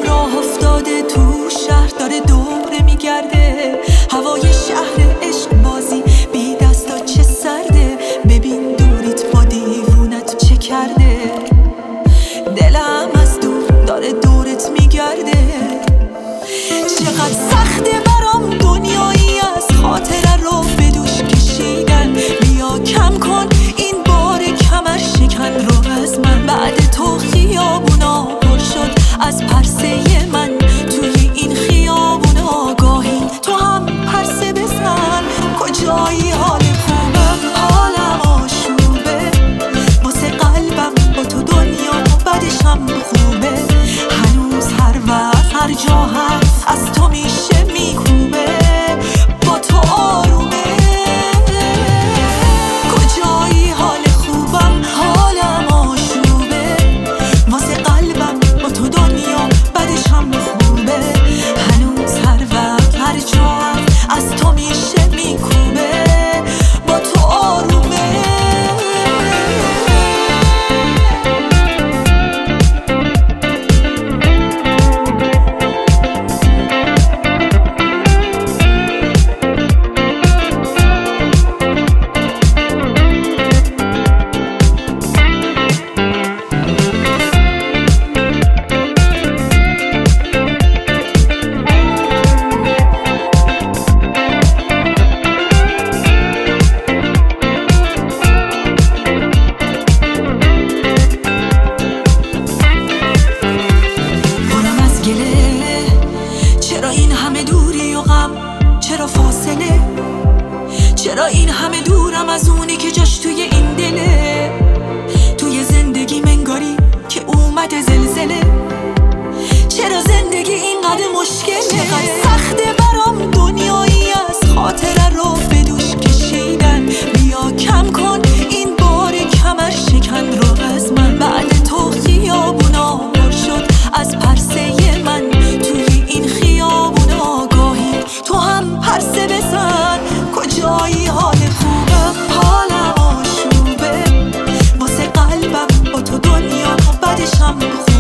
راه افتاده تو شهر داره دوره میگرده، هوای شهر عشق بازی بی دستا چه سرده. ببین دوریت با دیوونت چه کرده، دلم از دور داره دورت میگرده. چقدر سخته برام دنیایی از خاطره رو به دوش کشیدن. بیا کم کن این بار کمر شکن رو از من. بعد تو خیابونا پر شد از پرسه من، توی این خیابونا گاهی تو هم پرسه بزن. کجایی حال خوبم حالم آشوبه، واسه قلبم با تو دنیا بعدشم خوبه. هنوز هر وقت هر جا هست از تو میشه میکوبه، با تو آرومه. کجایی حال خوبم حالم آشوبه، واسه قلبم با تو دنیا بعدشم خوبه. هنوز هر وقت هر جا هست از تو میشه میکوبه، با تو آرومه. چرا این همه دوری و غم، چرا فاصله، چرا این همه دورم از اونی که جاش توی این دله. توی زندگی منگاری که اومده زلزله، چرا زندگی اینقدر مشکله. چقدر سخته برام دنیایی از خاطره رو به دوش کشیدن. بیا کم کن این بار کمر شکن رو از من. بعد تو خیابونا پر شد از پرسه من، توی این خیابونا گاهی تو هم پرسه بزن. کجایی حال خوبم حالم آشوبه، واسه قلبم با تو دنیا بعدشم